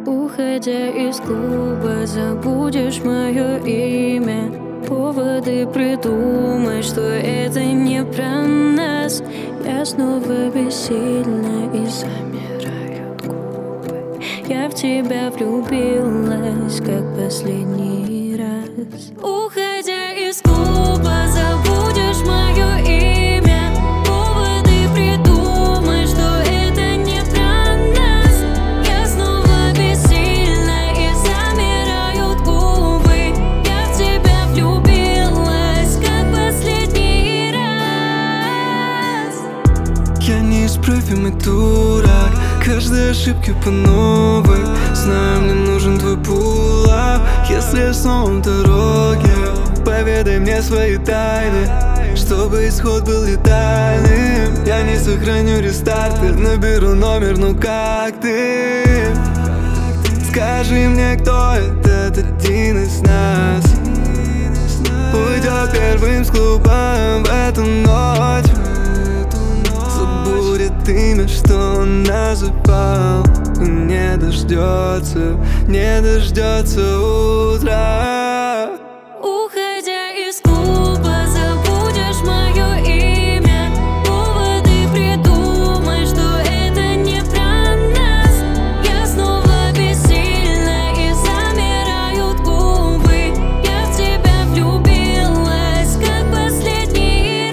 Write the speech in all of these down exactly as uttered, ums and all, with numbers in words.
Уходя из клуба, забудешь мое имя. Поводы придумай, что это не про нас. Я снова бессильна и замирают губы. Я в тебя влюбилась, как последний раз. Уходя из клуба, забудешь мое имя. Поводы придумай, что это не про нас. Я снова бессильна и замирают губы. Я в тебя влюбилась, как последний раз. Я неисправимый дурак, каждой ошибки по новой. Знаю, мне нужен твой пулап. Если я снова в дороге, поведай мне свои тайны, чтобы исход был летальным. Я не сохраню рестарты, наберу номер, ну как ты? Скажи мне, кто этот один из нас уйдет первым с клуба в эту ночь, забудет имя, что он называл. Не дождется, не дождется утра. Уходя из клуба, забудешь мое имя. Поводы придумай, что это не про нас. Я снова бессильна и замирают губы. Я в тебя влюбилась, как последний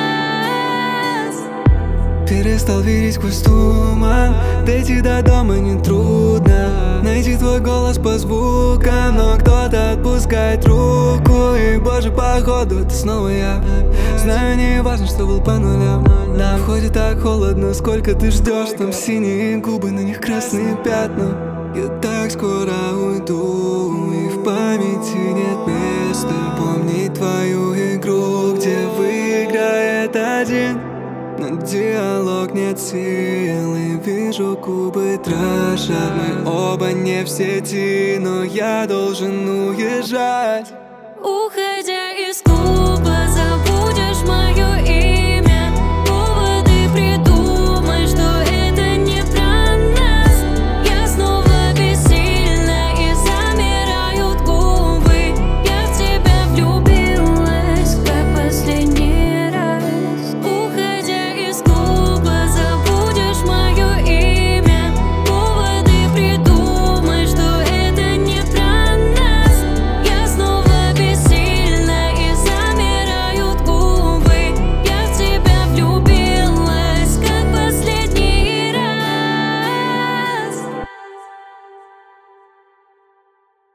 раз. Перестал верить сквозь туман. Дойти до дома нетрудно, найти твой голос по звукам, но кто-то отпускает руку. И, боже, походу, это снова я. Знаю, не важно, что был по нулям. На входе так холодно, сколько ты ждешь. Там синие губы, на них красные пятна. Я так скоро уйду, и в памяти нет места помнить твою игру, где выиграет один. На диалог нет силы, вижу губы дрожат. Мы оба не в сети, но я должен уезжать. Уходя